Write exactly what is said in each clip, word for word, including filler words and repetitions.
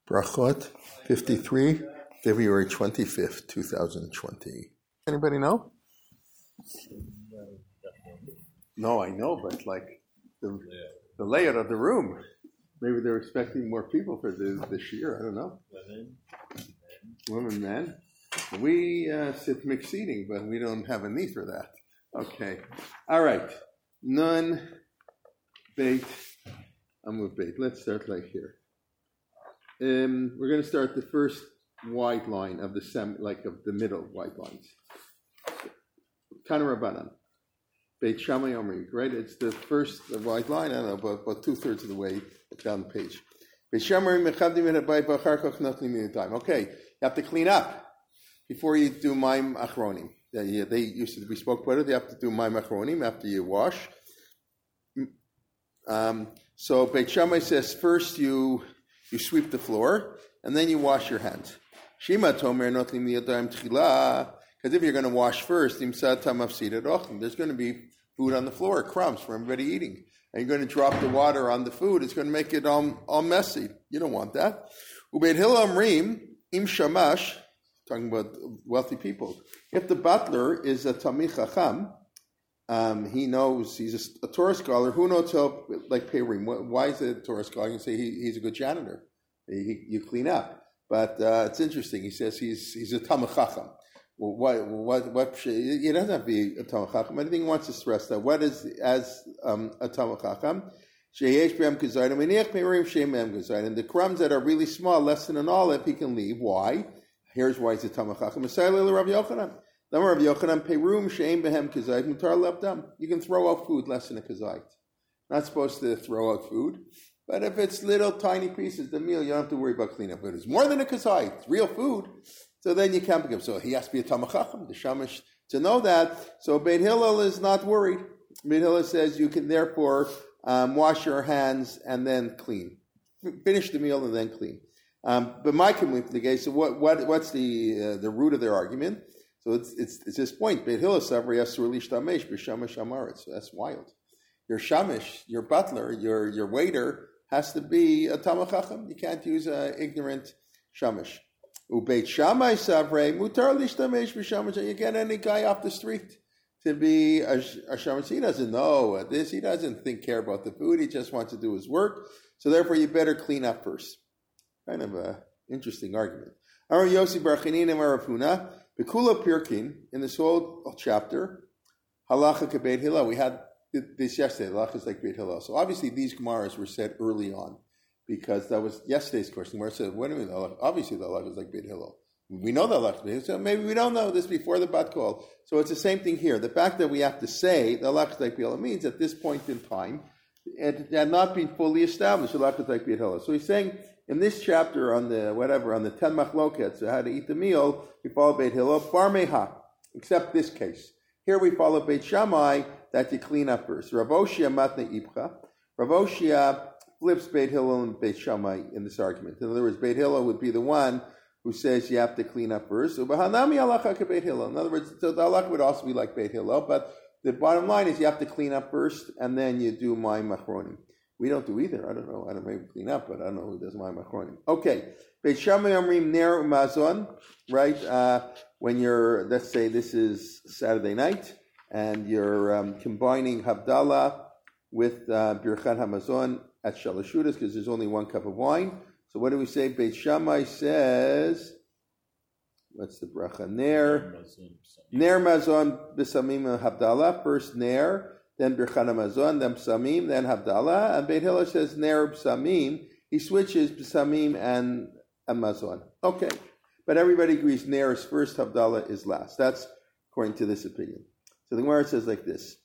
Brachot fifty-three, February twenty-fifth, twenty twenty. Anybody know? No, I know, but like the, the layout of the room. Maybe they're expecting more people for the, this year. I don't know. Women, women, men. We uh, sit mixed seating, but we don't have a need for that. Okay. All right. Nun, bait. I'm with bait. Let's start like here. Um, we're going to start the first white line of the sem, like of the middle white lines. Tana Rabbanan. Beit Shammai Omri, right? It's the first white line, I don't know, but about two-thirds of the way down the page. Beit Shammai mechavdim et habayit v'achar kach notnim minutayim. Okay, you have to clean up before you do Maim Achronim. They, they used to, we spoke about it, you have to do Maim Achronim after you wash. Um, so Beit Shammai says first you you sweep the floor, and then you wash your hands. Shema tomer notlim minutayim tchila. Because if you're going to wash first, there's going to be food on the floor, crumbs for everybody eating. And you're going to drop the water on the food. It's going to make it all, all messy. You don't want that. Ubeit Hillel Amrim, Im Shamash, talking about wealthy people. If the butler is a Talmid Chacham, um, he knows, he's a, a Torah scholar, who knows help, like Peirim. Why is it a Torah scholar? You can say he, he's a good janitor. He, you clean up. But uh, it's interesting. He says he's he's a Talmid Chacham. Well, what, what, what, it doesn't have to be a Talmid Chacham. I think he wants to stress that. What is, as um, a Talmid Chacham? And the crumbs that are really small, less than an olive, he can leave. Why? Here's why he's a Talmid Chacham. You can throw out food less than a kazait. Not supposed to throw out food. But if it's little tiny pieces, the meal, you don't have to worry about cleanup. But it's more than a kazait. It's real food. So then you can't become. So he has to be a Talmid Chacham, the Shamash, to know that. So Beit Hillel is not worried. Beit Hillel says you can therefore um, wash your hands and then clean. Finish the meal and then clean. Um, but my community, so what, what, what's the uh, the root of their argument? So it's it's, it's this point. Beit Hillel savri asur lishtamesh b'shamash amaretz. So that's wild. Your shamash, your butler, your your waiter has to be a Talmid Chacham. You can't use an ignorant shamash. Ubeit Shammai Savrei Mutar Lishtamesh B'Shamash. You get any guy off the street to be a, a shamash. He doesn't know this. He doesn't think care about the food. He just wants to do his work. So therefore, you better clean up first. Kind of a interesting argument. Amar Yossi Bar Chanina Amar Rav Huna Bekula Pirkin in this whole chapter Halacha Kebeit Hillel. We had this yesterday. Halacha is like Beit Hillel. So obviously, these Gemaras were said early on. Because that was yesterday's question where I said, what do we know? Obviously the halakha is like Beit Hillel. We know the halakha is Beit Hillel, so maybe we don't know this before the bat call. So it's the same thing here. The fact that we have to say the halakha is like Beit Hillel means at this point in time, it had not been fully established, the halakha is like Beit Hillel. So he's saying, in this chapter on the, whatever, on the ten machlokets, so how to eat the meal, we follow Beit Hillel, bar meha, except this case. Here we follow Beit Shammai, that you clean up first. Rav Oshia matne ipcha. Rav Oshia flips Beit Hillel and Beit Shammai in this argument. In other words, Beit Hillel would be the one who says you have to clean up first. In other words, so the halakha would also be like Beit Hillel, but the bottom line is you have to clean up first, and then you do Maim Achronim. We don't do either. I don't know. I don't maybe clean up, but I don't know who does Maim Achronim. Okay. Beit Shammai Omrim Ner Mazon, right? Uh, when you're, let's say this is Saturday night, and you're um, combining Havdalah with uh, Birchat HaMazon, at Shalashudas, because there's only one cup of wine. So what do we say? Beit Shammai says, what's the bracha? Ner, Ner Mazon B'Samim Havdalah. First Ner, then Birchat HaMazon, then B'Samim, then Havdalah. And Beit Hillel says Ner B'Samim. He switches B'Samim and Mazon. Okay. But everybody agrees Ner is first, Havdalah is last. That's according to this opinion. So the Gemara says like this.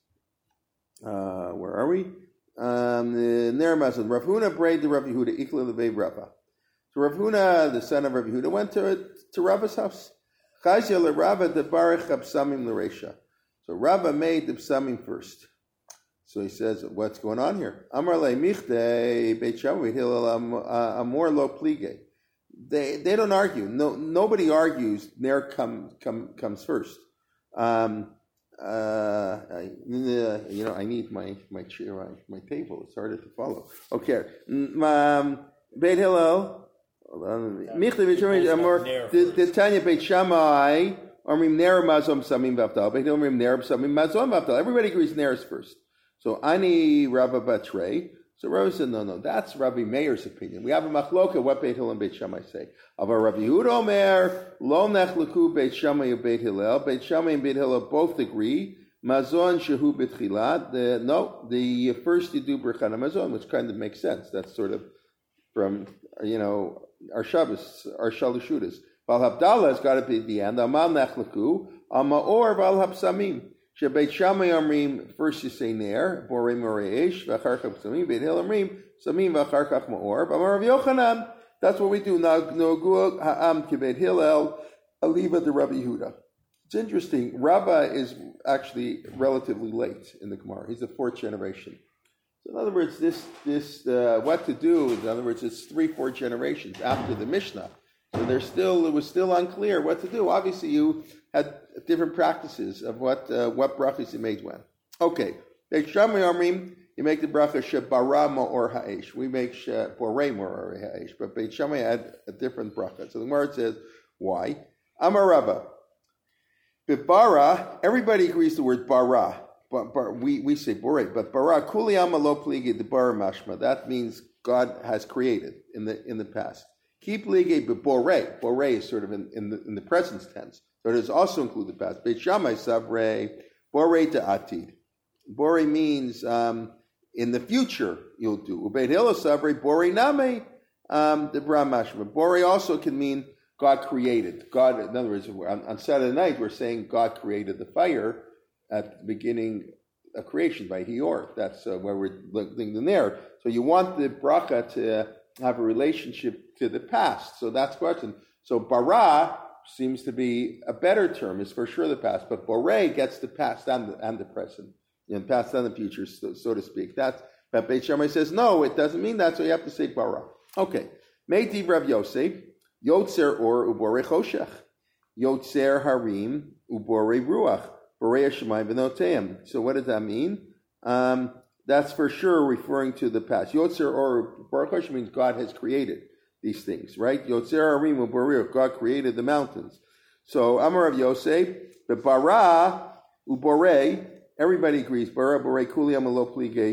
Uh, where are we? Um, the Ner Mazon. Rav Huna braid the Rav Yehuda ikla levei Rava. So Rav Huna, the son of Rav Yehuda, went to to Rava's house. Chazia le Rava de barech absamim l'reisha. So Rava made the psamim first. So he says, "What's going on here?" Amar le michte Beit Shammai Hillel amor lo plige. They they don't argue. No nobody argues. Ner come come comes first. Um, Uh, I, you know, I need my my chair, my, my table. It's harder to follow. Okay, um, Beit Hillel The Tanya Beit Shammai, Omrim Ner Mazom Samim Vavdal, Beit Omrim Ner Samim Mazom Vavdal. Everybody agrees Ner is first. So Ani Rabba Batrei. So Rabbi said, no, no, that's Rabbi Meir's opinion. We have a machloka, what Beit Hillel and Beit Shammai say. Avar Rabbi Yehuda Omer, Lo Nechleku Beit Shammai and Beit Hillel. Beit Shammai and Beit Hillel both agree. Mazon Shehu B'tchilat. The No, the first you do Berchana Mazon, which kind of makes sense. That's sort of from, you know, our Shabbos, our Shalashudas. Val Habdallah has got to be the end. Amal Nechleku, Amaor Val Habsamim. Beit Shammai Amrim, first you say Ner, Borei Moreish, V'acharchach Samim, Beit Hillel Amrim, Samim V'acharchach Ma'or, B'amar Rav Yochanan, that's what we do. Now, Nogu Ha'am Ki Beit Hillel, Aliva de Rabbi Yehuda. It's interesting, Rabbah is actually relatively late in the Gemara. He's the fourth generation. So in other words, this, this uh, what to do, in other words, it's three, four generations after the Mishnah. So there's still, it was still unclear what to do. Obviously, you had different practices of what uh, what brachas you made when. Okay, Beit Shammai Amrim, you make the bracha shebara ma'or ha'esh. We make borei ma'or ha'esh, but Beit Shammai had a different bracha. So the Gemara says, why? Amar Rabba. B'bara, everybody agrees the word bara. But, but we, we say borei, but bara kuli amalo pligi the bara mashma. That means God has created in the in the past. Keep lige b'borei. Borei is sort of in, in the in the present tense. So it is also included the past. Beit Shammai savrei borei ta'atid. Borei means um, in the future you'll do. Beit Hillel savrei borei name um, the bramashma. Borei also can mean God created. God, in other words, on, on Saturday night we're saying God created the fire at the beginning of creation by Hior. That's uh, where we're looking there. So you want the bracha to have a relationship to the past. So that's the question. So bara seems to be a better term. It's for sure the past, but borei gets the past and the, and the present, and past and the future, so, so to speak. That's, but Beit Shammai says, no, it doesn't mean that, so you have to say bara. Okay. Meiti Rav Yosef, Yotzer or uborei choshech, Yotzer harim uborei ruach, borei hashemayim v'noteim. So what does that mean? Um, that's for sure referring to the past. Yotzer or uborei choshech means God has created these things, right? Yotzer harim uborei, God created the mountains. So Amar Rav Yosef, the bara uborei, everybody agrees. Bara borei kuli amalo plige.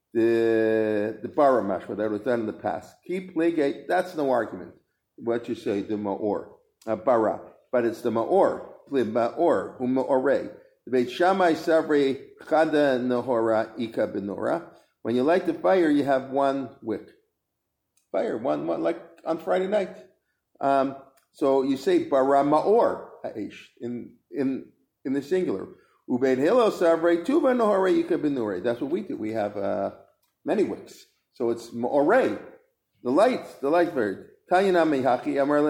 The the bara mashma that was done in the past. Keep plige. That's no argument. What you say, the ma'or, uh, bara, but it's the ma'or, ma'or, u'ma'orei. The Beit Shammai savrei chada nehora ika benora. When you light the fire, you have one wick. Fire, one, one like on Friday night. Um, so you say bara ma'or ha'esh in in in the singular. Ubeit Hillel savrei tuva nehora ika benora. That's what we do. We have uh, many wicks. So it's ma'orei, the light, the light bird. Where it's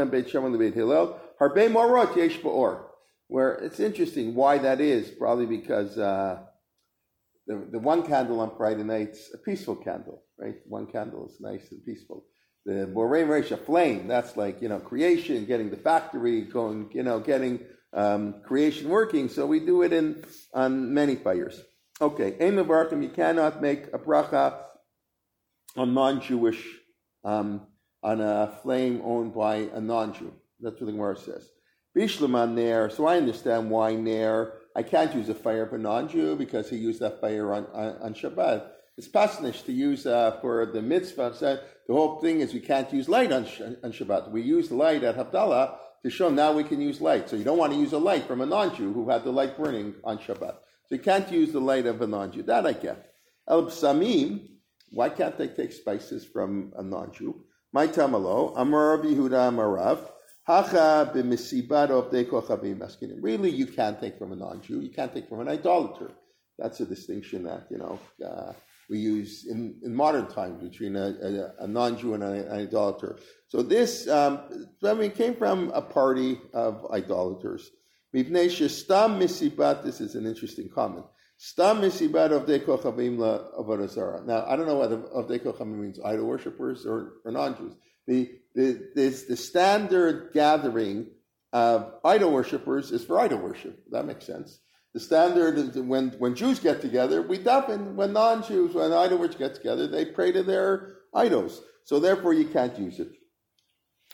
interesting why that is, probably because uh, the, the one candle on Friday night's a peaceful candle, right? One candle is nice and peaceful. The Borei Morish, a flame, that's like, you know, creation, getting the factory going, you know, getting um, creation working. So we do it in on many fires. Okay, Ein Mevarchim, you cannot make a bracha on non-Jewish um on a flame owned by a non-Jew. That's what the Gemara says. Bishlam Ner, so I understand why Ner, I can't use a fire of a non-Jew because he used that fire on, on, on Shabbat. It's pasnish to use uh, for the mitzvah. So the whole thing is we can't use light on, on Shabbat. We use the light at Havdalah to show now we can use light. So you don't want to use a light from a non-Jew who had the light burning on Shabbat. So you can't use the light of a non-Jew. That I get. El Samim, why can't they take spices from a non-Jew? My tamalo, Amar Rav Yehuda Amarav, Hacha b'misibat ovdei kochavim maskinim. Really, you can't take from a non-Jew. You can't take from an idolater. That's a distinction that, you know, uh, we use in, in modern times between a, a, a non-Jew and a, an idolater. So this, um, I mean, came from a party of idolaters. Mipnei shestam misibat, this is an interesting comment. Stam misibat ovdei kochavim la'avodah zarah. Now, I don't know whether ovdei kochavim means idol worshippers or, or non-Jews. The, the, this, the standard gathering of idol worshippers is for idol worship. That makes sense. The standard is when, when Jews get together, we daven. When non-Jews, when idol worshippers get together, they pray to their idols. So therefore, you can't use it.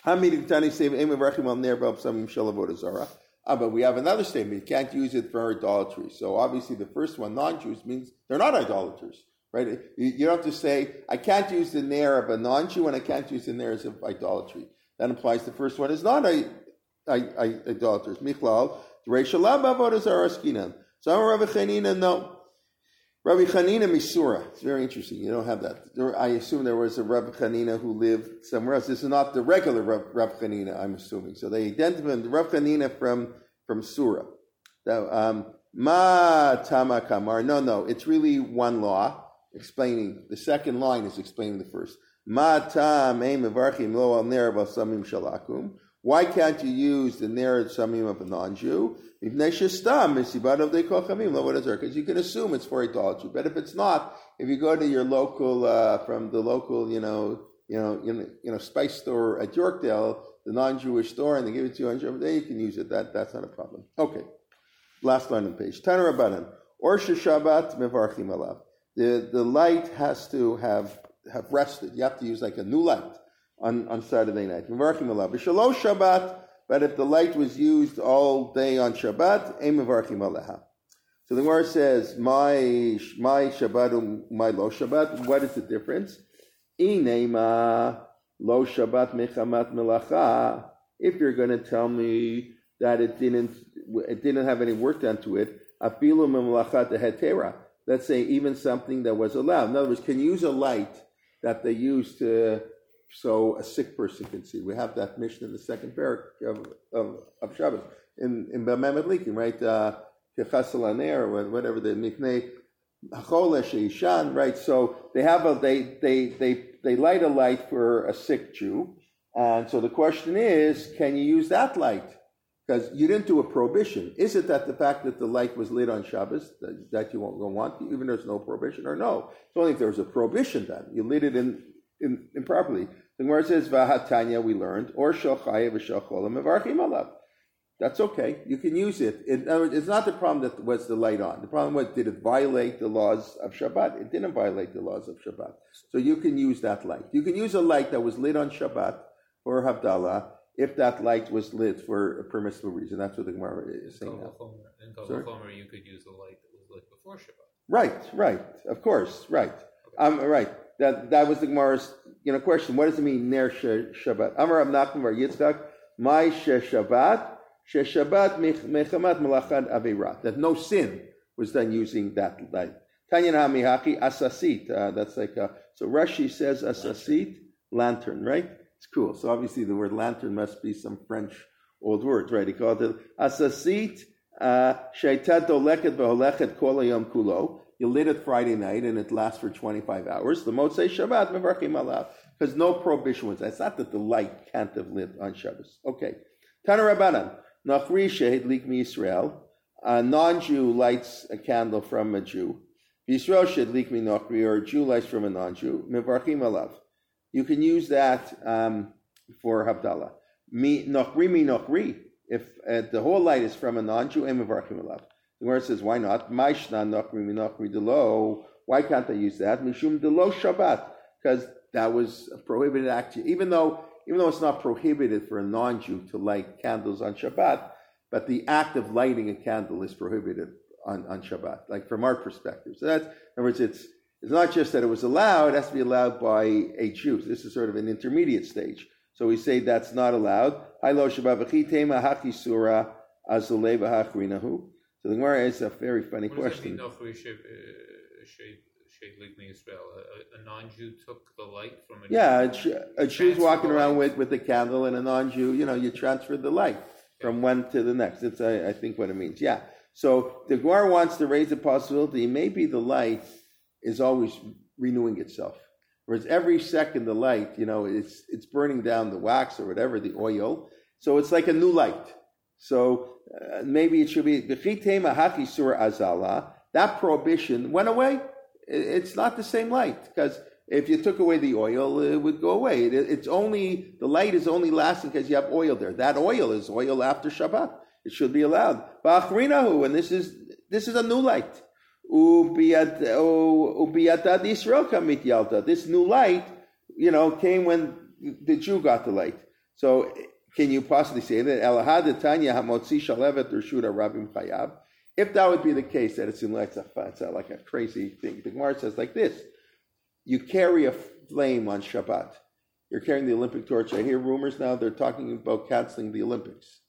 Ah, but we have another statement. You can't use it for idolatry. So obviously the first one, non-Jews, means they're not idolaters, right? You, you don't have to say, I can't use the nair of a non-Jew and I can't use the nairs of idolatry. That implies the first one is not a, a, a idolaters. Michlal, so I'm Rabbi Chanina, no. Rabbi Chanina Misura. It's very interesting. You don't have that. There, I assume there was a Rabbi Chanina who lived somewhere else. This is not the regular Rabbi Chanina, I'm assuming. So they identified the Rabbi Chanina from, from Surah. Um, Ma Tama Kamar. No, no. It's really one law explaining. The second line is explaining the first. Ma Tam Ein Mevarchim Lo Al Ner Basamim Shalakum. Why can't you use the Ner Samim of a non-Jew? Because you can assume it's for idolatry. But if it's not, if you go to your local, uh, from the local, you know, you know, you know, you know, spice store at Yorkdale, the non-Jewish store, and they give it to you on Shabbat, then you can use it. That that's not a problem. Okay, last line on the page. Tana Rabbanan. Orsha Shabbat mevarchim alav. The the light has to have have rested. You have to use like a new light on, on Saturday night. Mevarchim alav. B'shalosh Shabbat. But if the light was used all day on Shabbat, ein mevarchim aleha. So the Gemara says, my my Shabbat, my lo Shabbat. What is the difference? Inema lo Shabbat mechamat melacha. If you're going to tell me that it didn't it didn't have any work done to it, afilu memelacha tehetera. Let's say even something that was allowed. In other words, can you use a light that they used to, so a sick person can see? We have that mission in the second parak of, of, of Shabbos in in B'mem Adlikim, right? Uh, or whatever the miknei hachol sheishan, right? So they have a they they they they light a light for a sick Jew, and so the question is, can you use that light? Because you didn't do a prohibition. Is it that the fact that the light was lit on Shabbos that, that you won't, don't want, even if there's no prohibition, or no? It's only if there was a prohibition then you lit it in. In, improperly. The Gemara says, Vahatanya, we learned, or Shochaya v'Shocholam mevarchim alav. That's okay. You can use it. it. It's not the problem that was the light on. The problem was, did it violate the laws of Shabbat? It didn't violate the laws of Shabbat. So you can use that light. You can use a light that was lit on Shabbat for Havdalah if that light was lit for a permissible reason. That's what the Gemara is saying now. In Kol Chomer, you could use a light that was lit before Shabbat. Right, right. Of course, right. Okay. Um, right. That that was the Gemara's, you know, question. What does it mean, Ner Shabbat? Amar Rav Nachman bar Yitzchak, Mai She Shabbat, She Shabbat mechamat melachad aveira. That no sin was done using that light. Tanya Mihaki Asasit. Uh, that's like a, so Rashi says Asasit, lantern, right? It's cool. So obviously the word lantern must be some French old word, right? He called it Asasit Sheita Doleket V'Holechet Kol Hayom Kulo. You lit it Friday night and it lasts for twenty-five hours. The Motzei Shabbat mevarchim alav, because no prohibition was. It's not that the light can't have lit on Shabbos. Okay. Tana Rabbanan Nachri Shehidlik Mi Yisrael. A non-Jew lights a candle from a Jew. Yisrael Shehidlik Mi Nachri, or a Jew lights from a non-Jew. Mevarchim alav. You can use that um, for Havdalah. Mi Nachri Mi Nachri. If uh, the whole light is from a non-Jew, and mevarchim alav. The Gemara says, why not? Why can't I use that? Mishum delo Shabbat, because that was a prohibited act. Even though, even though it's not prohibited for a non-Jew to light candles on Shabbat, but the act of lighting a candle is prohibited on, on Shabbat, like from our perspective. So that's, in other words, it's it's not just that it was allowed; it has to be allowed by a Jew. So this is sort of an intermediate stage. So we say that's not allowed. Hailo Shabbat v'chitema hakisura azulei v'hachrinahu. So the Gemara is a very funny what question. Does that mean, a, a non-Jew took the light from a yeah, Jew? a, a Jew's walking around with, with a candle, and a non-Jew, you know, you transfer the light from one to the next. It's, I, I think, what it means. Yeah. So the Gemara wants to raise the possibility maybe the light is always renewing itself. Whereas every second the light, you know, it's it's burning down the wax or whatever, the oil. So it's like a new light. So uh, maybe it should be that prohibition went away. It's not the same light, because if you took away the oil, it would go away. It, it's only the light is only lasting because you have oil there. That oil is oil after Shabbat. It should be allowed. And this is this is a new light. This new light, you know, came when the Jew got the light. So can you possibly say that Elahad Tanya Hamotzi Shalevet Reshut Rabim Chayav? If that would be the case, that it's in like a, it's a, like a crazy thing. The Gemara says like this: you carry a flame on Shabbat. You're carrying the Olympic torch. I hear rumors now they're talking about canceling the Olympics,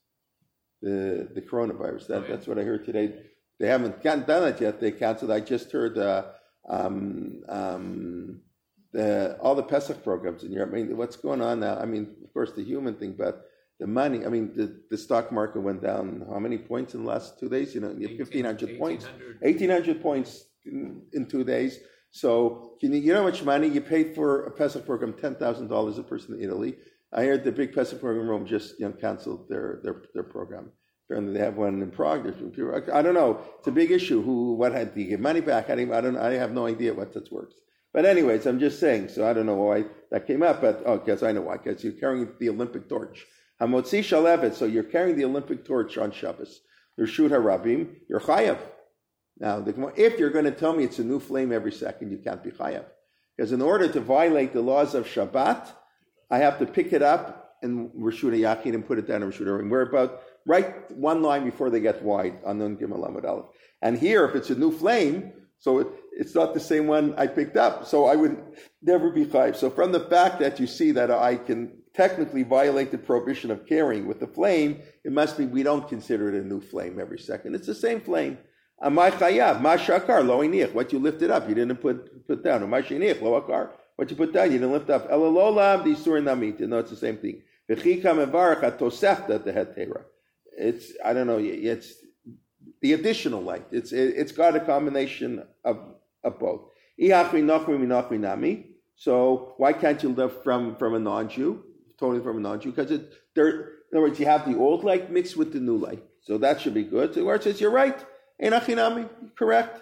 the the coronavirus. That, that's what I heard today. They haven't done it yet. They canceled. I just heard uh, um, um, the all the Pesach programs in Europe. I mean, what's going on now? I mean, of course, the human thing, but the money. I mean, the, the stock market went down how many points in the last two days? You know, fifteen hundred points, eighteen hundred points in, in two days. So can you, you know how much money you paid for a Pesach program? ten thousand dollars a person in Italy. I heard the big Pesach program in Rome just you know canceled their their their program. Apparently they have one in Prague. I don't know. It's a big issue. Who what had to give money back? I don't. I don't. I have no idea what that works. But anyways, I'm just saying. So I don't know why that came up. But oh, because I know why. Because you're carrying the Olympic torch. Hamotzi Shalevet. So you're carrying the Olympic torch on Shabbos. Reshut Harabim. You're chayav. Now, if you're going to tell me it's a new flame every second, you can't be chayav. Because in order to violate the laws of Shabbat, I have to pick it up and Reshut Yachid and put it down in Reshut Harabim. We're about right one line before they get wide on Nun Gimel Amud Aleph. And here, if it's a new flame, so it, it's not the same one I picked up, so I would never be chayav. So from the fact that you see that I can technically violate the prohibition of carrying with the flame, it must be we don't consider it a new flame every second. It's the same flame. Amay chayav, ma shakar, lo inich. What you lifted up, you didn't put put down. Amay shinich, lo akar. What you put down, you didn't lift up. Elalolam, the sur namit. No, it's the same thing. V'chika mevarach atosefta tehetera. It's I don't know. It's the additional light. It's it, it's got a combination of of both. Ihachri nachri minachri nami. So why can't you live from from a non-Jew, totally from a non-Jew? Because it there. In other words, you have the old light mixed with the new light. So that should be good. So where it says you're right. Enachinami, correct.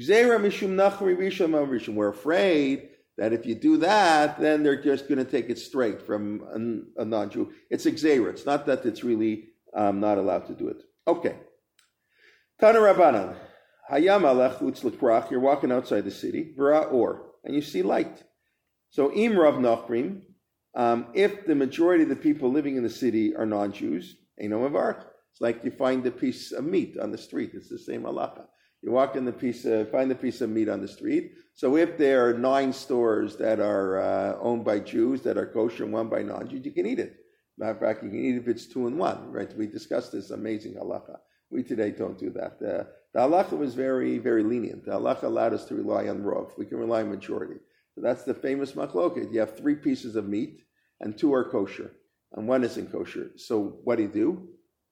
We're afraid that if you do that, then they're just going to take it straight from a, a non-Jew. It's a gzeira. It's not that it's really um, not allowed to do it. Okay. Tana Rabbanan. Hayam alech utz lekrach. You're walking outside the city. V'ra or. And you see light. So im rav nachrim. Um, if the majority of the people living in the city are non-Jews, eino mevarach. It's like you find a piece of meat on the street. It's the same halacha. You walk in the piece, of, find a piece of meat on the street. So if there are nine stores that are uh, owned by Jews that are kosher and one by non-Jews, you can eat it. Matter of fact, you can eat it if it's two and one. Right? We discussed this amazing halacha. We today don't do that. Uh, the halacha was very, very lenient. The halacha allowed us to rely on rov. We can rely on majority. So that's the famous machloket. You have three pieces of meat and two are kosher and one isn't kosher. So what do you do?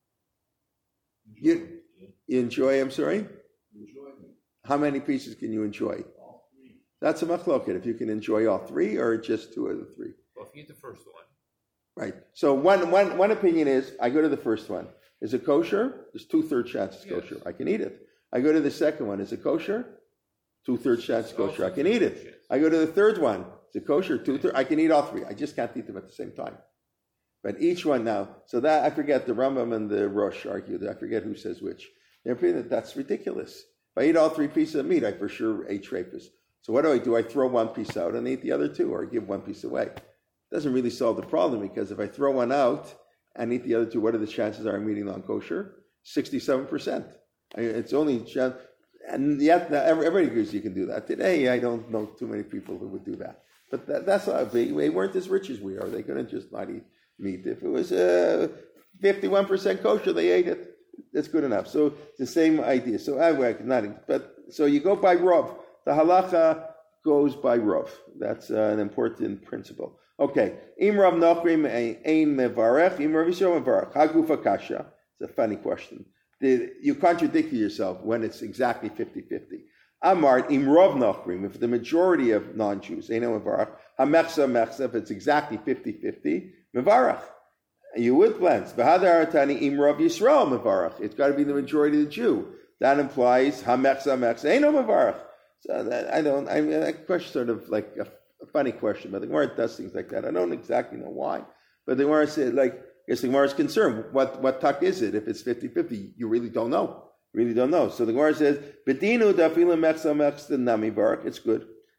You, you enjoy, I'm sorry? Enjoy. How many pieces can you enjoy? All three. That's a machloket. If you can enjoy all three or just two of the three. Well, if you eat the first one. Right. So one, one, one opinion is, I go to the first one. Is it kosher? There's two-thirds chance it's kosher. Yes. I can eat it. I go to the second one. Is it kosher? Two-thirds chance it's kosher. I can eat it. I go to the third one. Is it kosher? Two-thirds. I can eat all three. I just can't eat them at the same time. But each one now, so that I forget the Rambam and the Rosh argued. I forget who says which. They're opinion that that's ridiculous. If I eat all three pieces of meat, I for sure ate trepus. So what do I do? I throw one piece out and eat the other two, or give one piece away. It doesn't really solve the problem because if I throw one out and eat the other two, what are the chances are I'm eating non-kosher? Sixty-seven percent. It's only chance, and yet everybody agrees you can do that. Today, I don't know too many people who would do that. But that, that's not, they, they weren't as rich as we are. They couldn't just not eat meat. If it was uh, fifty-one percent kosher, they ate it. That's good enough. So it's the same idea. So anyway, not, but so you go by Rav. The halacha goes by Rav. That's uh, an important principle. Okay. Im Rav Nachrim ein mevarech. Im Rav Yisrael mevarech. Hagufa kasha. It's a funny question. The, you contradict yourself when it's exactly fifty-fifty. Amart im Rav Nachrim. If the majority of non-Jews ein mevarech. Hamechsa mechsa. If it's exactly fifty-fifty. Mevarach. You would blend. V'hadar atani im Rav Yisrael mevarach. It's got to be the majority of the Jew. That implies hamechsa mechsa eino mevarach. So that, I don't. I mean, that question sort of like a, a funny question, but the Gemara does things like that. I don't exactly know why, but the Gemara said, like, I guess the Gemara is concerned. What what tuck is it? If it's fifty-fifty, you really don't know. You really don't know. So the Gemara says, "Bedinu dafilim mechsa mechsa nami varach." It's good.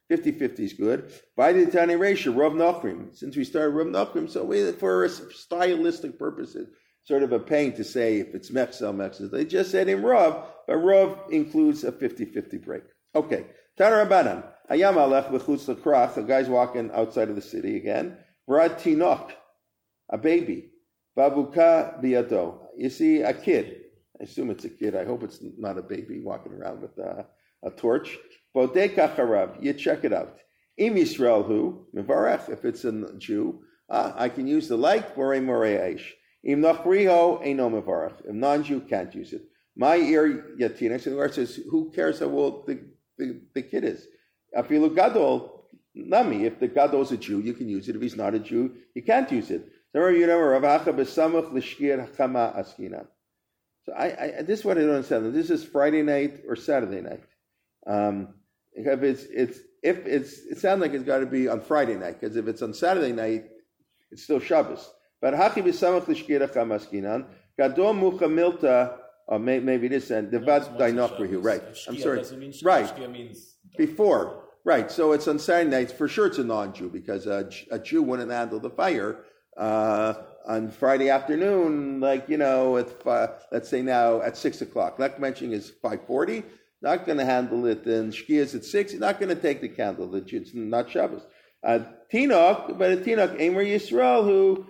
fifty-fifty is good. By the Tani ratio, Rav Nachrim. Since we started Rav Nachrim, so we, for stylistic purposes, sort of a pain to say if it's Mechsel, Mechsel. They just said in Rav, but Rav includes a fifty-fifty break. Okay. Tana Rabbanan. Hayam alech v'chutz l'krach. A guy's walking outside of the city again. Vrad tinok, a baby. Babuka biyado. You see a kid. I assume it's a kid. I hope it's not a baby walking around with a, a torch. Bodeka charav. You check it out. Im Yisrael hu mivarech. If it's a Jew, uh, I can use the light. Borei morei aish. Im nachriho eino mivarech. If non-Jew can't use it. My ear yatina. So the word says, who cares how old the, the, the kid is? Afilu gadol nami. If the gadol is a Jew, you can use it. If he's not a Jew, you can't use it. So you know, Rav Acha b'samach l'shkir hakama askinan. So I, I, this is what I don't understand. This is Friday night or Saturday night. Um, if it's, it's, if it's, it sounds like it's got to be on Friday night, because if it's on Saturday night, it's still Shabbos. But hachi b'samach l'shkir hakama askinan. Gadol mucha milta, or maybe this and devad dainokrihu. Right. I'm sorry. Right. Before. Right. So it's on Saturday nights. For sure, it's a non-Jew because a, a Jew wouldn't handle the fire. Uh, on Friday afternoon, like, you know, at five, let's say now at six o'clock. Not mentioning is five forty. Not going to handle it. And Shkia at six. He's not going to take the candle. It's not Shabbos. Uh, Tinok, but a Tinok, Emer Yisrael, who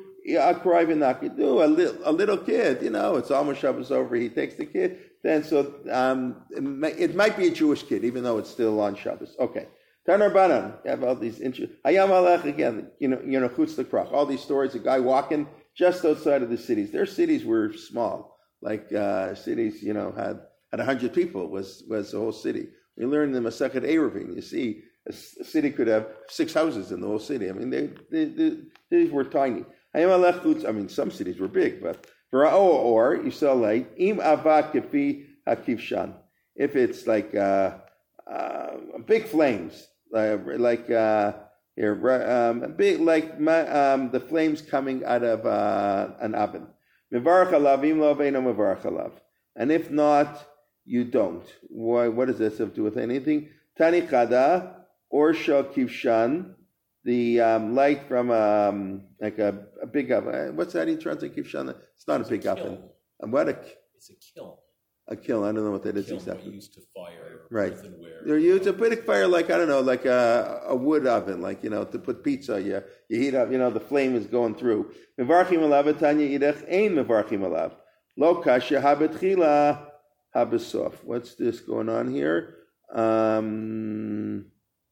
do a little a little kid. You know, it's almost Shabbos over. He takes the kid. Then so um, it, may, it might be a Jewish kid, even though it's still on Shabbos. Okay. Tanar Banan, you have all these interesting. Hayam Alech again, you know, you know, Chutz L'Krach. All these stories, a guy walking just outside of the cities. Their cities were small, like uh, cities, you know, had had a hundred people. Was was the whole city. We learned in the Masechet Eruvin. You see, a, a city could have six houses in the whole city. I mean, they, they, they cities were tiny. Hayam Alech Chutz. I mean, some cities were big, but V'ra'o or you saw like im avat kefi hakivshan. If it's like uh, uh, big flames. Uh, like uh, here, um, big like um, the flames coming out of uh, an oven. Mevarach alav im lo ve'eno mevarach alav. And if not, you don't. Why? What does this have to do with anything? Tani chada or shal kivshan, the um, light from um, like a, a big oven. What's that? He translates kivshan. It's not it's a big a oven. And what a? It's a kiln. A kiln. I don't know what that is kiln exactly. Used to fire right. earthenware. They're used to put a fire like I don't know, like a, a wood oven, like you know, to put pizza. You you heat up. You know, the flame is going through. Mevarchim alav tanya idech ein mevarchim alav lo kasha habetchila habesof. What's this going on here? Um,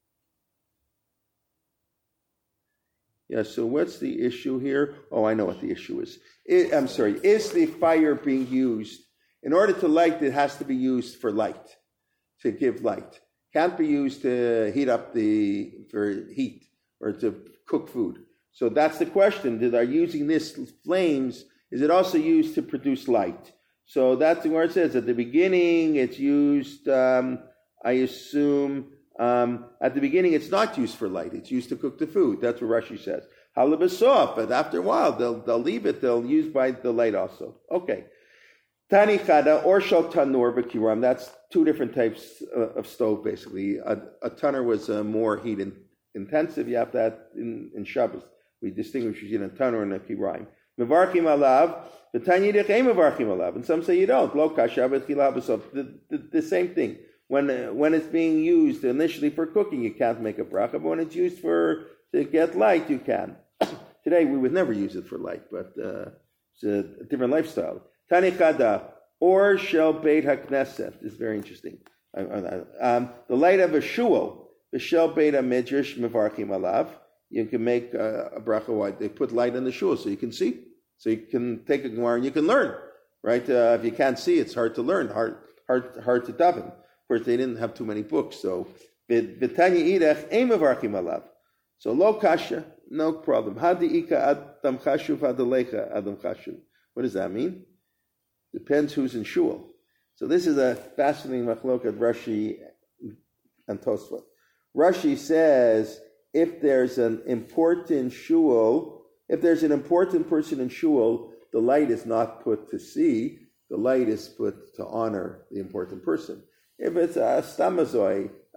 yeah. So what's the issue here? Oh, I know what the issue is. It, I'm sorry. Is the fire being used? In order to light, it has to be used for light, to give light. Can't be used to heat up the, for heat, or to cook food. So that's the question. Did are using this flames, is it also used to produce light? So that's where it says, at the beginning, it's used, um, I assume, um, at the beginning, it's not used for light. It's used to cook the food. That's what Rashi says. Halabasov, but after a while, they'll, they'll leave it. They'll use by the light also. Okay. Tani chada or shal tanur v'kiram. That's two different types uh, of stove, basically. A, a tanur was uh, more heat in, intensive. You have that in, in Shabbos. We distinguish between a tanur and a kiram. Mevarchim alav, the tanya dechem mevarchim alav. And some say you don't. Lo kasha v'chila b'sof. The same thing. When uh, when it's being used initially for cooking, you can't make a bracha. But when it's used for to get light, you can. Today we would never use it for light, but uh, it's a, a different lifestyle. Tani chada or shel beit hakneset is very interesting. Um, the light of a shul, the shel beit midrash mevarchim alav. You can make uh, a bracha white. They put light in the shul so you can see, so you can take a gemara and you can learn. Right? Uh, if you can't see, it's hard to learn, hard, hard, hard to daven. Of course, they didn't have too many books, so v'tanya idach ein mevarchim alav. So lo kasha, no problem. Hadi ika adam chashuv adalecha adam chashuv. What does that mean? Depends who's in shul. So this is a fascinating machloket Rashi and Tosfot. Rashi says if there's an important shul, if there's an important person in shul, the light is not put to see, the light is put to honor the important person. If it's a stamazoi, a,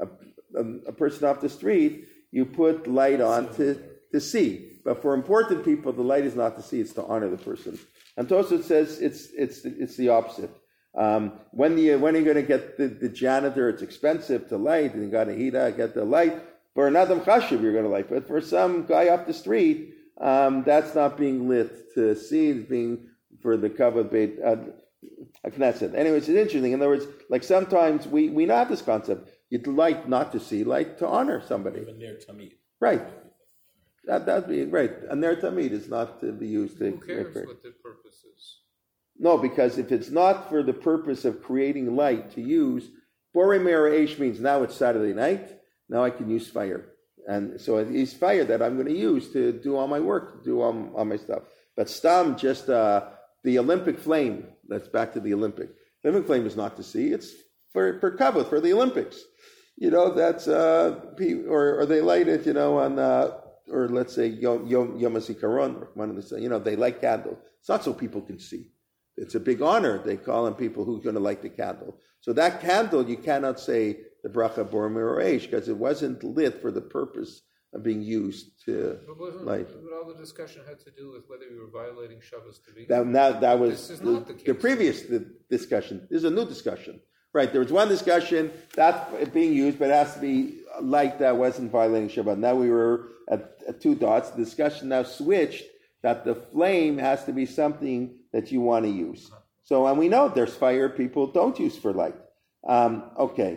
um, a person off the street, you put light on to, to see. But for important people, the light is not to see; it's to honor the person. And Tosfos says it's it's it's the opposite. Um, when you when you're going to get the, the janitor, it's expensive to light, and you got to heat out, get the light. For an Adam Chashuv, you're going to light, but for some guy off the street, um, that's not being lit to see; it's being for the Kavod Beit Knesset. Anyway, it's interesting. In other words, like sometimes we we not have this concept. You'd light not to see, light to honor somebody. Even their tamid. Right. That that'd be right. And their tamid is not to be used to. Who cares what the purpose is? No, because if it's not for the purpose of creating light to use, Borei Me'er Eish means now it's Saturday night, now I can use fire. And so it's fire that I'm going to use to do all my work, to do all, all my stuff. But Stam, just uh, the Olympic flame, that's back to the Olympic. The Olympic flame is not to see, it's for, for kavod, for the Olympics. You know, that's, uh, or, or they light it, you know, on, uh, or let's say Yom, Yom, Yom HaZikaron, one of the, you know, they light candles. It's not so people can see. It's a big honor. They call on people who's going to light the candle. So that candle, you cannot say the bracha Borei Me'er Eish because it wasn't lit for the purpose of being used to But wasn't, light. But all the discussion had to do with whether you were violating Shabbos to begin. That, now, that was This is the, not the case. the previous the discussion. This is a new discussion. Right, there was one discussion, that's being used, but it has to be light that wasn't violating Shabbat. Now we were at, at two dots. The discussion now switched that the flame has to be something that you want to use. So, and we know there's fire people don't use for light. Um, okay.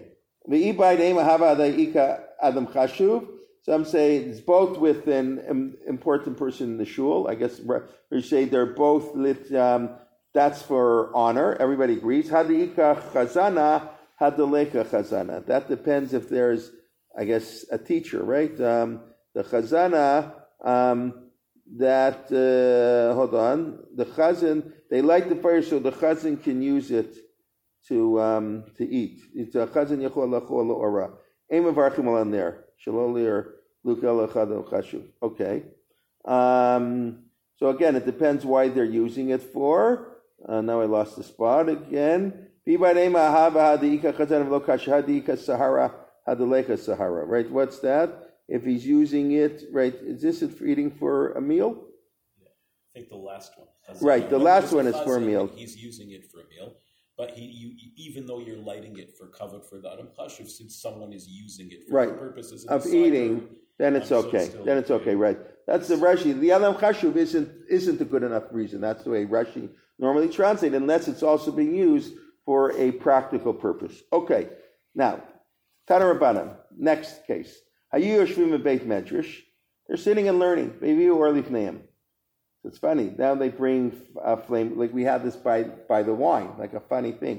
Some say it's both with an um, important person in the shul. I guess we say they're both lit, um, that's for honor. Everybody agrees. Hadika chazana, hadaleka chazana. That depends if there's, I guess, a teacher, right? Um, the chazana, um, that, uh, hold on, the chazan, they light the fire so the chazan can use it to um, to eat. It's a chazan yachol lachol ora. Aim of archim on there. Shaloli or lukal chadol chashuv. Okay. Um, so again, it depends why they're using it for. Uh, now I lost the spot again. Right? What's that? If he's using it, right? Is this it for eating for a meal? Yeah. I think the last one. Right, the last one is for a meal. He's using it for a meal, but he, you, even though you're lighting it for kavod for the Adam Chashuv, since someone is using it for right. the purposes of the eating, room, then it's um, okay. So it's then it's okay, right? That's the Rashi. The Adam Chashuv isn't isn't a good enough reason. That's the way Rashi normally translates, unless it's also being used for a practical purpose. Okay, now Tana Rabbanan. Next case. Hayu Yoshvim Beit Medrash. They're sitting and learning. Maybe or lifneim. It's funny. Now they bring a flame, like we had this by by the wine, like a funny thing.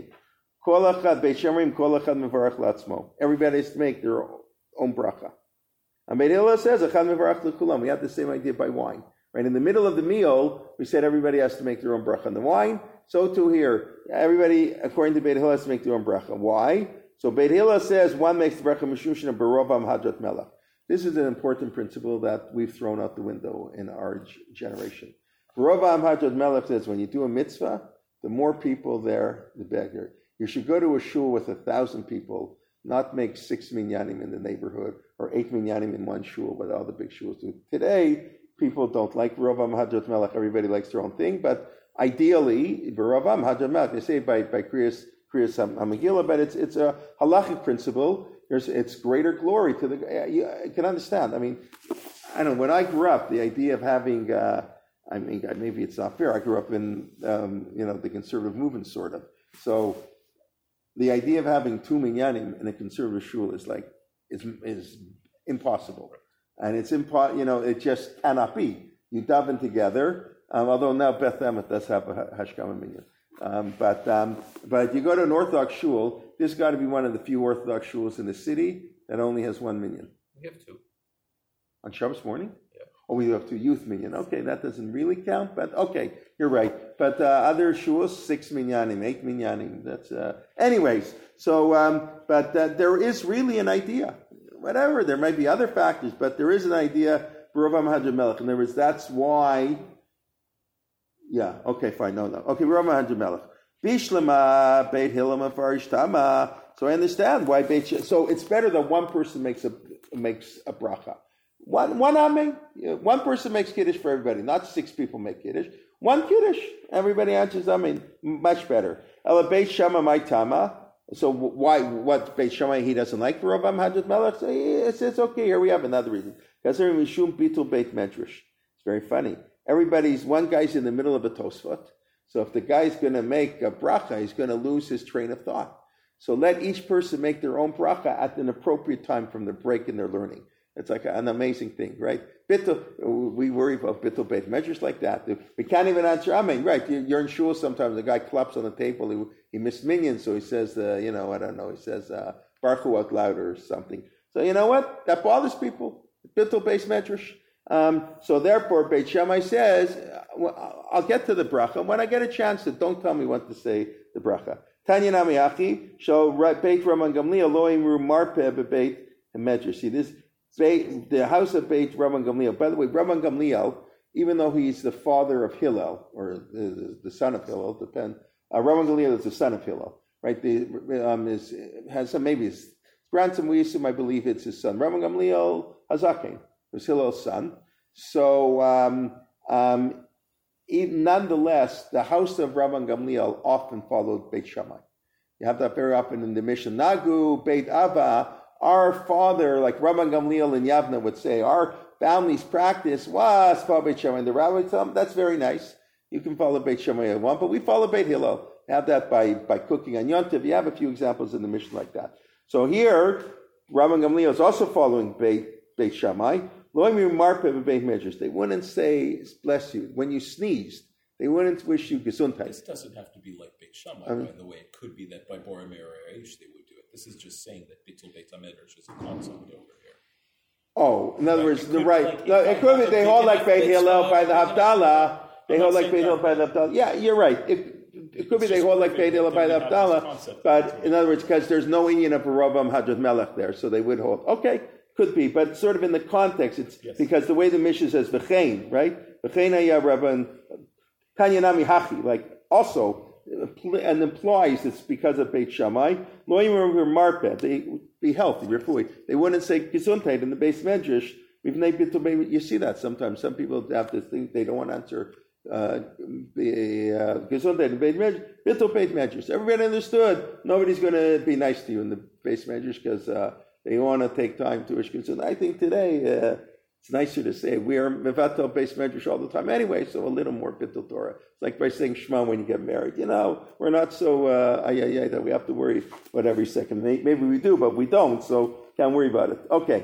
Everybody has to make their own bracha. And Beit Hillel says, we have the same idea by wine. Right in the middle of the meal, we said everybody has to make their own bracha on the wine. So too here, everybody, according to Beit Hillel, has to make their own bracha. Why? So Beit Hillel says one makes the bracha mishushin of berovam hadrat melach. This is an important principle that we've thrown out the window in our g- generation. Berovam hadrat melach says when you do a mitzvah, the more people there, the better. You should go to a shul with a thousand people, not make six minyanim in the neighborhood or eight minyanim in one shul, but all the big shuls do. Today, people don't like Berovam hadrat melach. Everybody likes their own thing, but ideally, Berovam hadrat melach, they say by by Kriyas Kriyas HaMegillah, but it's it's a halachic principle. There's it's greater glory to the. You, you can understand. I mean, I don't know. When I grew up, the idea of having, uh, I mean, maybe it's not fair. I grew up in, um, you know, the conservative movement, sort of. So, the idea of having two minyanim in a conservative shul is like is is impossible, and it's impo- You know, it just cannot be. You daven together. Um, although now Beth Emet does have a hashkama minyan. Um, but um, but you go to an Orthodox shul, this got to be one of the few Orthodox shuls in the city that only has one minyan. We have two. On Shabbos morning? Yeah. Oh, we have two youth minyan. Okay, that doesn't really count, but okay, you're right. But uh, other shuls, six minyanim, eight minyanim. That's uh, anyways. So, um, but uh, there is really an idea. Whatever, there might be other factors, but there is an idea. Berovam hadrat melech. In other words, that's why. Yeah, okay, fine, no, no. Okay, we're on Hadrat Melech. Bishlama, Beit Hillel Mefarish Tama, So I understand why Beit Shammai. So it's better that one person makes a makes a bracha. One one amen. One person makes kiddush for everybody. Not six people make kiddush. One kiddush. Everybody answers amen. Much better. Ela Beit Shammai my tama. So why what Beit Shammai he doesn't like for Rav Hadrat Melech? So it's, it's okay. Here we have another reason. Because there is mishum bitul Beit Medrash. It's very funny. Everybody's one guy's in the middle of a Tosfot. So if the guy's going to make a bracha, he's going to lose his train of thought. So let each person make their own bracha at an appropriate time from the break in their learning. It's like an amazing thing, right? Bittul, we worry about bittul beit measures like that. We can't even answer amen, right? You're in shul sometimes, the guy claps on the table, he, he missed minyan, so he says, uh, you know, I don't know, he says, uh, Baruch Hu out loud or something. So you know what? That bothers people. Bittul beit measures. Um, so therefore, Beit Shammai says, well, I'll get to the bracha. When I get a chance to, don't tell me what to say the bracha. Tanya Nami Achi, so Beit Rabban Gamliel, lo imru marpeh bebeit medrash. See, this, Beit, the house of Beit Rabban Gamliel. By the way, Rabban Gamliel, even though he's the father of Hillel, or the, the son of Hillel, depend, uh, Rabban Gamliel is the son of Hillel, right? The, um, is, has some, maybe his grandson, we assume, I believe it's his son. Rabban Gamliel Hazaken was Hillel's son. So, um, um, even, nonetheless, the house of Rabban Gamliel often followed Beit Shammai. You have that very often in the Mishnah. Nagu, Beit Ava, our father, like Rabban Gamliel and Yavna would say, our family's practice was follow Beit Shammai. And the rabbi would tell them, that's very nice. You can follow Beit Shammai if you want, but we follow Beit Hillel. You have that by, by cooking on Yontiv. You have a few examples in the Mishnah like that. So here, Rabban Gamliel is also following Beit, Beit Shammai. They wouldn't say, bless you. When you sneezed, they wouldn't wish you gesundheit. This doesn't have to be like Beit Shammai, um, by the way. It could be that by Borei Meir Eish they would do it. This is just saying that Bitul Beit HaMedrash is a concept over here. Oh, in other like, words, the could, right. like, no, it could be they hold like Beit Hillel by the Havdalah. They hold like Beit Hillel by the Havdalah. Yeah, you're right. It, it could be they hold like Beit Hillel by the Havdalah. But in other words, because there's no Inyan of Rav Hadrat Melech there, so they would hold. Okay. Could be, but sort of in the context, it's yes. Because the way the Mishnah says v'chein, right? V'chein haya Rabban Tanyanami hachi, like also, and implies it's because of Beit Shammai. Lo yimur marpeh, they be healthy, refui. They wouldn't say gesundheit in the base medrash. You see that sometimes. Some people have this thing they don't want to answer the gesundheit in base medrash. Bittul beit medrash. Everybody understood. Nobody's going to be nice to you in the base medrash because. Uh, They want to take time to Ishkun. I think today uh, it's nicer to say we are mevatel based medrash all the time anyway, so a little more bittul Torah. It's like by saying Shema when you get married. You know, we're not so uh, ay, ay, ay, that we have to worry about every second. Maybe we do, but we don't, so can't worry about it. Okay.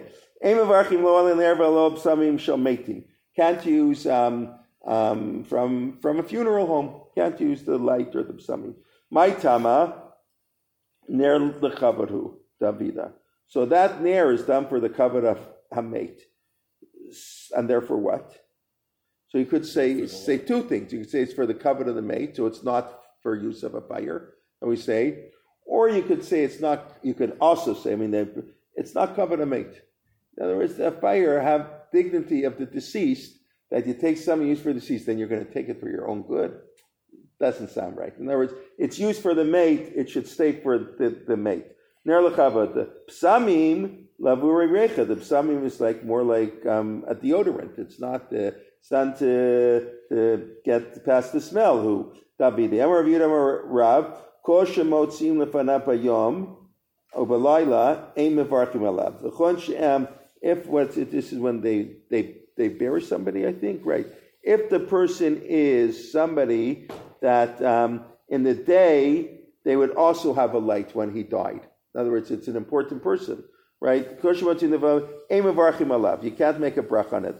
Can't use um, um, from from a funeral home. Can't use the light or the psamim. My tama ner lechavadhu davida. So that nair is done for the kavod of hamet, and therefore what? So you could say say two things. You could say it's for the kavod of the mate, so it's not for use of a fire. And we say, or you could say it's not. You could also say, I mean, it's not kavod of mate. In other words, the fire have dignity of the deceased. That you take something used for the deceased, then you're going to take it for your own good. Doesn't sound right. In other words, it's used for the mate. It should stay for the, the mate. Ner lechavod, the psamim lavurei recha. The psamim is like more like um, a deodorant. It's not uh, it's not to, to get past the smell. Who David the Amar Yudam Rav kol shemotzim lefanav hayom ubelayla ein mevarchim alav. If what's it, this is when they they they bury somebody. I think right. If the person is somebody that um, in the day they would also have a light when he died. In other words, it's an important person, right? You can't make a brach on it.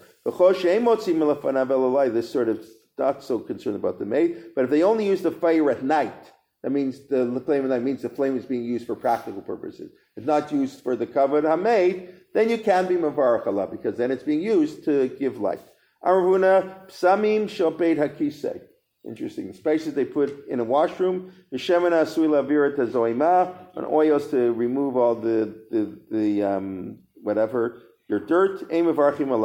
This sort of not so concerned about the maid, but if they only use the fire at night, that means the flame at night means the flame is being used for practical purposes. It's not used for the kavod hameid, then you can be mavarach alav because then it's being used to give life. Aravuna psamim shoped hakisei. Interesting. The spices they put in a washroom. Shemana suila virata zoima, and oils to remove all the the, the um, whatever your dirt. Aim of archim alav.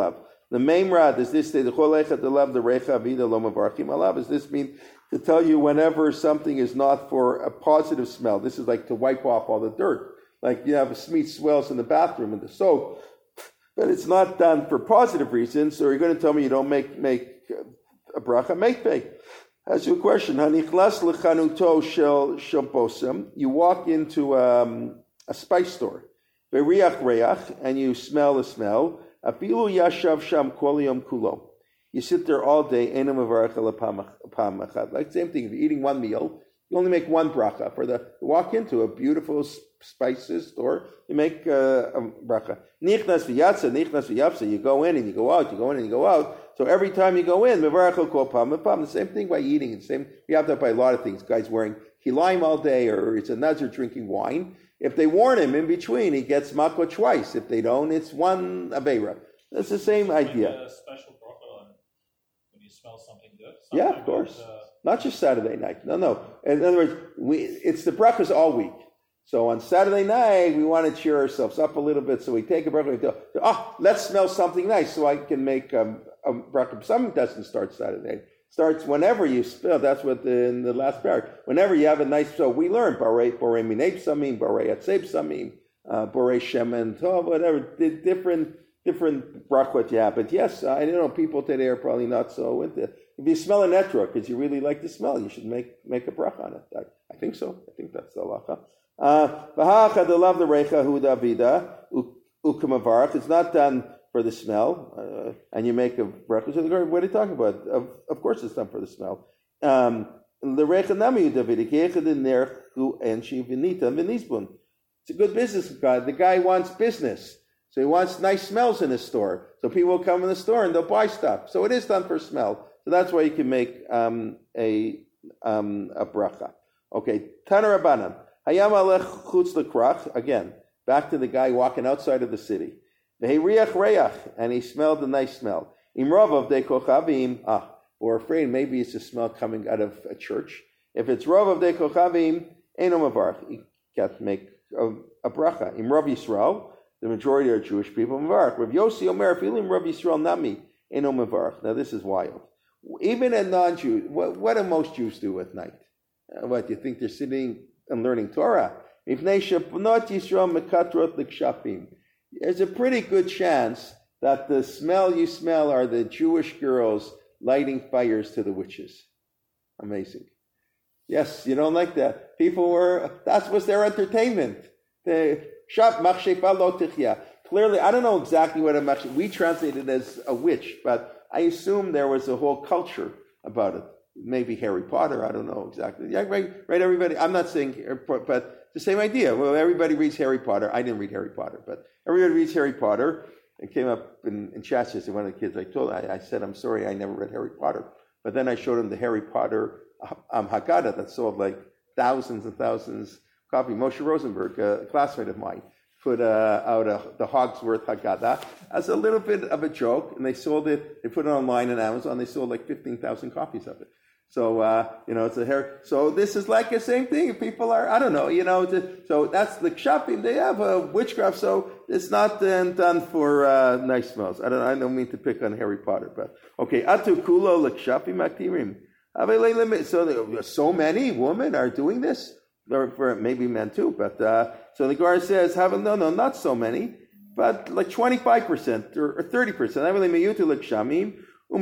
The Maimra, does this say the Cholecha to love the Recha Vida Lo Mavarchim Alav? Does this mean to tell you whenever something is not for a positive smell? This is like to wipe off all the dirt. Like you have a smeat swells in the bathroom and the soap, but it's not done for positive reasons. So you're going to tell me you don't make make a bracha make pay. That's your question. Hanichlas lechanuto shel shamposim. You walk into um, a spice store, veriach reach, and you smell the smell. Afilu yashav sham kol yom kulo. You sit there all day. Enam avarach elapam achad. Like same thing. If you're eating one meal, you only make one bracha. For the walk into a beautiful spices store, you make uh, a bracha. Nichnas v'yatsa, nichnas v'yapsa. You go in and you go out. You go in and you go out. So every time you go in, mevarach kol pam pam. The same thing by eating. The same. We have that by a lot of things. Guys wearing kilayim all day, or it's a nazir drinking wine. If they warn him in between, he gets makot twice. If they don't, it's one aveira. That's the same idea. Like a special bracha on when you smell something good. Yeah, of course. Uh, Not just Saturday night. No, no. In other words, we, it's the brachas all week. So on Saturday night, we want to cheer ourselves up a little bit. So we take a bracha. We go, oh, let's smell something nice so I can make um, a bracha. Something doesn't start Saturday. Starts whenever you spill. That's what the, in the last paragraph. Whenever you have a nice, so we learn borei borei minei samim, borei atzeb samim, borei shemen tov, whatever, different different brachot you have. But yes, I don't know, people today are probably not so into it. If you smell a netra because you really like the smell, you should make make a bracha on it. I, I think so. I think that's the halacha. V'hacha de lav the recha hu davida ukamavarach. It's not done for the smell, uh, and you make a bracha. So what are you talking about? Of, of course, it's done for the smell. Um, it's a good business guy. The guy wants business, so he wants nice smells in his store. So people will come in the store and they'll buy stuff. So it is done for smell. So that's why you can make um, a um, a bracha. Okay, Tana Rabbanan Hayam alech chutz lekrach. Again, back to the guy walking outside of the city. V'heriach reach, and he smelled a nice smell. Imrov of de kochavim, ah, we're afraid maybe it's a smell coming out of a church. If it's rov of de kochavim, eno mavarch, you can't make a, a bracha. Imrov Yisrael, the majority are Jewish people, mavarch. Rav Yossi Omer, feeling Rav Yisrael nami, eno mavarch. Now this is wild. Even a non-Jew, what, what do most Jews do at night? Uh, what, you think they're sitting and learning Torah? Ifnei shepunot Yisrael mekatrot l'kshapim. There's a pretty good chance that the smell you smell are the Jewish girls lighting fires to the witches. Amazing. Yes, you don't like that. People were, that was their entertainment. The shop machshefa lo tichya. Clearly, I don't know exactly what a machshefa, we translate it as a witch, but I assume there was a whole culture about it. Maybe Harry Potter, I don't know exactly. Yeah, right, right, everybody, I'm not saying, but the same idea. Well, everybody reads Harry Potter. I didn't read Harry Potter, but everybody reads Harry Potter. It came up in, in Chastity, one of the kids I told, I, I said, I'm sorry, I never read Harry Potter. But then I showed him the Harry Potter um, Haggadah that sold like thousands and thousands of copies. Moshe Rosenberg, a classmate of mine, put uh, out a, the Hogsworth Haggadah as a little bit of a joke, and they sold it, they put it online on Amazon, they sold like fifteen thousand copies of it. So, uh, you know, it's a hair. So this is like the same thing. People are, I don't know, you know, to, so that's the shopping. They have a witchcraft. So it's not uh, done for uh, nice smells. I don't I don't mean to pick on Harry Potter, but okay. Atu kulo l'kshapi maktirim. So so many women are doing this, or for maybe men too. But uh, so the Gemara says, have no, no, not so many, but like twenty-five percent or thirty percent. Some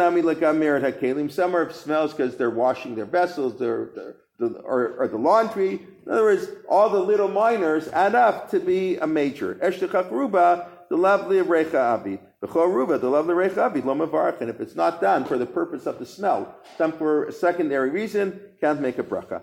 are smells because they're washing their vessels, they're, they're, the, or, or the laundry. In other words, all the little minors add up to be a major. The lovely recha abi. The lovely recha abi. And if it's not done for the purpose of the smell, done for a secondary reason, can't make a bracha.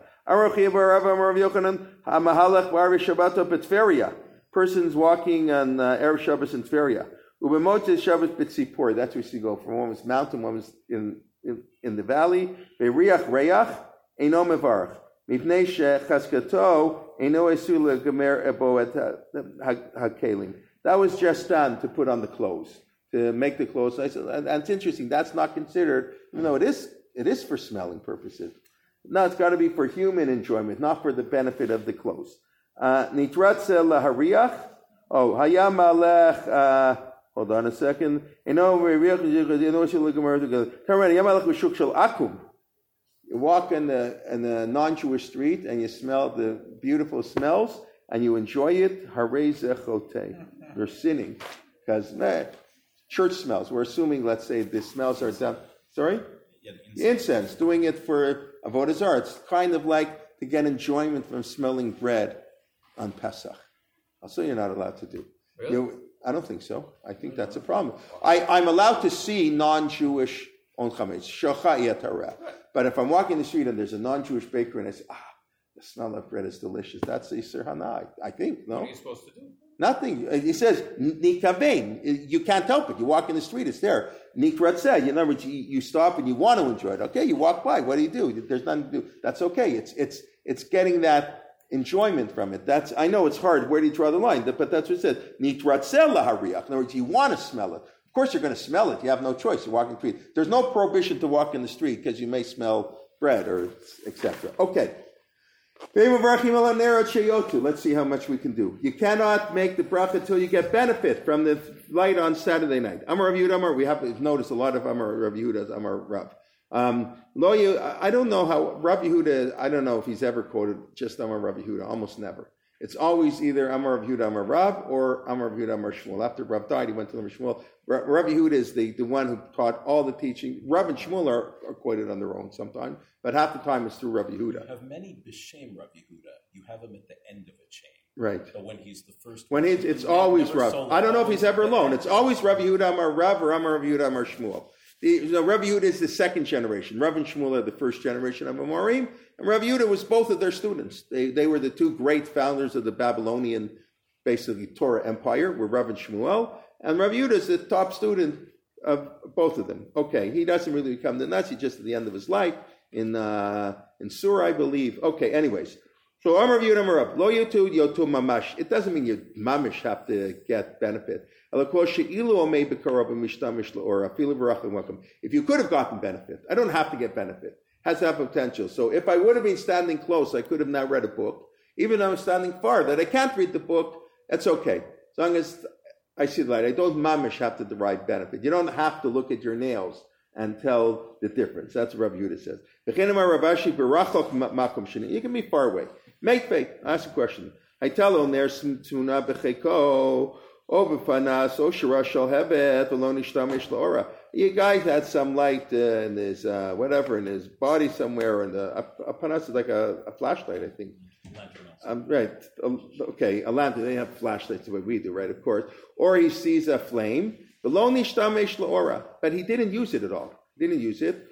Persons walking on uh, Erev Shabbos in Tveria. Ubemotes Shabbos B'tzipor. That's where you go. From one was mountain, one was in in, in the valley. Ve'riach reach eino mevarach. Mipnei shechaskato eino esu legamer ebo et hakelim. That was just done to put on the clothes, to make the clothes nice. And, and it's interesting. That's not considered. Even though it is, it is for smelling purposes. No, it's got to be for human enjoyment, not for the benefit of the clothes. Nitratze lahariach. Oh, hayam alech. Hold on a second. You walk in the in the non-Jewish street and you smell the beautiful smells and you enjoy it. You're sinning because church smells. We're assuming, let's say, the smells are done. Sorry, yeah, incense. incense. Doing it for avodah zarah. It's kind of like to get enjoyment from smelling bread on Pesach. Also, you're not allowed to do. Really? You, I don't think so. I think that's a problem. I, I'm allowed to see non-Jewish on chametz. But if I'm walking the street and there's a non-Jewish bakery and I say, ah, the smell of bread is delicious, that's Yisur Hana, I think, no? What are you supposed to do? Nothing. He says, Nikavein. You can't help it. You walk in the street, it's there. Nikrat in other words, you, you stop and you want to enjoy it. Okay, you walk by. What do you do? There's nothing to do. That's okay. It's it's it's getting that enjoyment from it. That's I know it's hard. Where do you draw the line? But that's what it says. Nikrat lahariach. In other words, you want to smell it. Of course, you're going to smell it. You have no choice. You walk in the street. There's no prohibition to walk in the street because you may smell bread or et cetera. Okay. Let's see how much we can do. You cannot make the bracha until you get benefit from the light on Saturday night. Amar Rav Yehuda Amar. We have noticed a lot of Amar Rav Yehuda's Amar Rav. Um, Lo you, I don't know how Rav Yehuda. I don't know if he's ever quoted just Amar Rav Yehuda. Almost never. It's always either Amar Rav Yehuda Amar Rav or Amar Rav Yehuda Amar Shmuel. After Rav died, he went to Amar Shmuel. Rav Yehuda is the, the one who taught all the teaching. Rav and Shmuel are, are quoted on their own sometimes, but half the time it's through Rav Yehuda. You have many b'shem Rav Yehuda. You have him at the end of a chain. Right. But when he's the first when he's, it's always Rav. I don't know if he's ever alone. It's always Rav Yehuda Amar Rav or Amar Rav Yehuda Amar Shmuel. The, you know, Rav Yehuda is the second generation. Rav and Shmuel are the first generation of Amorim. And Rav Yehuda was both of their students. They they were the two great founders of the Babylonian, basically, Torah empire, were Rav and Shmuel. And Rav Yehuda is the top student of both of them. Okay, he doesn't really become the Nazi just at the end of his life in uh, in Surah, I believe. Okay, anyways. So Amar Rav Yehuda Amar Rav, Lo yotu yotu mamash. It doesn't mean you mamish have to get benefit. If you could have gotten benefit, I don't have to get benefit. Has that potential. So if I would have been standing close, I could have now read a book. Even though I'm standing far, that I can't read the book, that's okay. As long as I see the light, I don't mamish have to derive benefit. You don't have to look at your nails and tell the difference. That's what Rav Yehuda says. You can be far away. Make faith. Ask a question. I tell him there's tuna becheko. You guys had some light uh, in his uh, whatever in his body somewhere, and a, a panas is like a, a flashlight, I think. Um, right? Okay, a lantern. They have flashlights the way we do, right? Of course. Or he sees a flame, but he didn't use it at all. He didn't use it.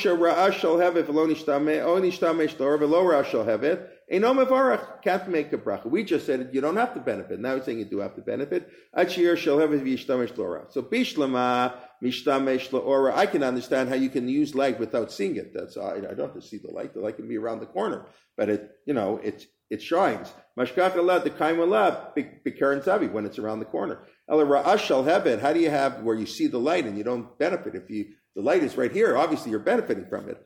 Can't make a bracha. We just said you don't have to benefit. Now he's saying you do have to benefit. So bishlama mishtamesh laora. I can understand how you can use light without seeing it. That's I, I don't have to see the light. The light can be around the corner, but it you know it it shines. Mashkach alad the kaim alad bikaren zavi when it's around the corner. Ela ra'ash shall have it. How do you have where you see the light and you don't benefit? If you the light is right here, obviously you're benefiting from it.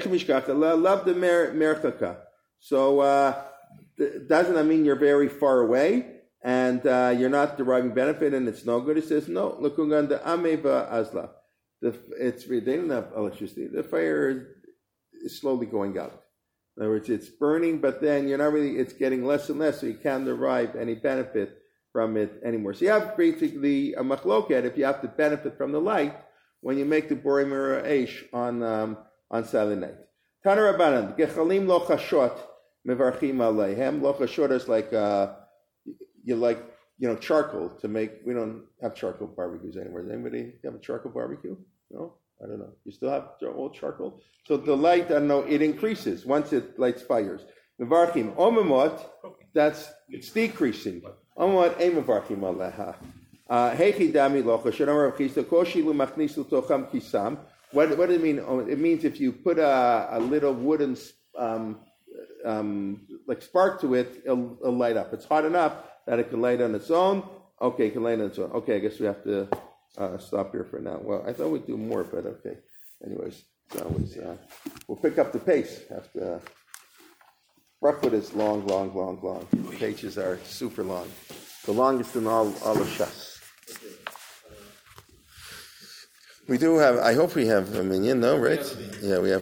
So uh, doesn't that mean you're very far away and uh, you're not deriving benefit and it's no good? It says no. Lokunganda ameva azla. It's they don't have electricity. The fire is slowly going out. In other words, it's burning, but then you're not really. It's getting less and less, so you can't derive any benefit from it anymore. So you have basically a machloket if you have to benefit from the light when you make the Borei Mira Eish on um, on Saturday night. Tana Rabbanan, Gechalim lo chashot mevarchim aleihem. Lo chashot is like uh, you like you know charcoal to make. We don't have charcoal barbecues anywhere. Does anybody have a charcoal barbecue? No, I don't know. You still have old charcoal? So the light, I don't know, it increases once it lights fires. Mevarchim omemot, that's it's decreasing. Omemot ein mevarchim aleha. What, what does it mean? It means if you put a, a little wooden um, um, like spark to it, it'll, it'll light up. It's hot enough that it can light on its own. Okay, it can light on its own. Okay, I guess we have to uh, stop here for now. Well, I thought we'd do more, but okay. Anyways, so always, uh, we'll pick up the pace. After, uh, Roughwood is long, long, long, long. The pages are super long. The longest in all, all of Shas. We do have, I hope we have a minion, no, Rick? Yeah, we have.